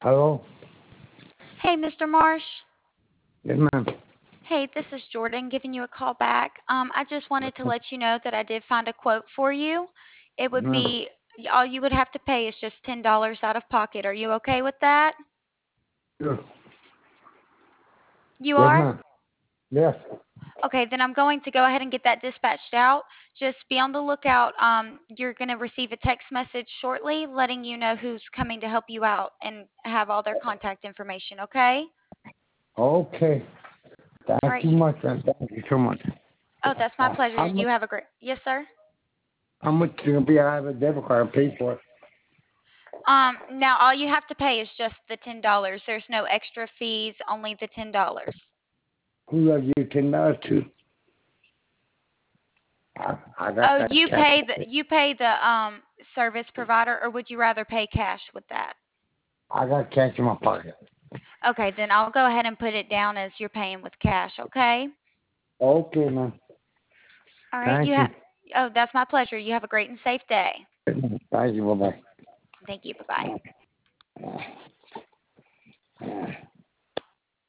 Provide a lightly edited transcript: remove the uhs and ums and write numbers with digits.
Hello? Hey, Mr. Marsh. Yes, ma'am. Hey, this is Jordan giving you a call back. I just wanted to let you know that I did find a quote for you. It Yes, would ma'am. be all you would have to pay is just $10 out of pocket. Are you okay with that? Sure. You Yes, are? ma'am. Yes. Okay, then I'm going to go ahead and get that dispatched out. Just be on the lookout. You're going to receive a text message shortly letting you know who's coming to help you out and have all their contact information, okay? Okay. All Thank right. you much, man. Thank you so much. Oh, that's my pleasure. How You much, have a great. Yes, sir. how much is it going to be? I have a debit card and pay for it. Now all you have to pay is just the $10. There's no extra fees, only the $10. Who I give $10 to? I got Oh, that you cash. pay the service provider, or would you rather pay cash with that? I got cash in my pocket. Okay, then I'll go ahead and put it down as you're paying with cash, okay? Okay, man. All right, Thank you. oh, that's my pleasure. You have a great and safe day. Thank you. Bye-bye. Thank you. Bye-bye.